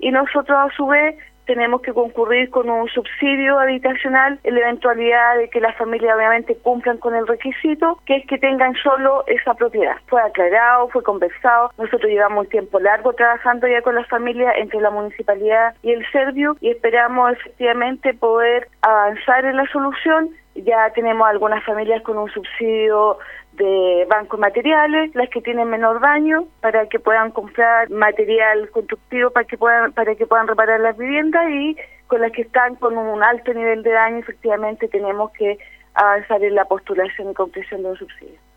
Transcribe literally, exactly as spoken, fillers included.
y nosotros a su vez tenemos que concurrir con un subsidio habitacional en la eventualidad de que las familias obviamente cumplan con el requisito, que es que tengan solo esa propiedad. Fue aclarado, fue conversado, nosotros llevamos un tiempo largo trabajando ya con las familias entre la municipalidad y el Serviu y esperamos efectivamente poder avanzar en la solución. Ya tenemos algunas familias con un subsidio de bancos materiales, las que tienen menor daño, para que puedan comprar material constructivo para que puedan para que puedan reparar las viviendas, y con las que están con un alto nivel de daño, efectivamente tenemos que avanzar en la postulación y concreción de un subsidio.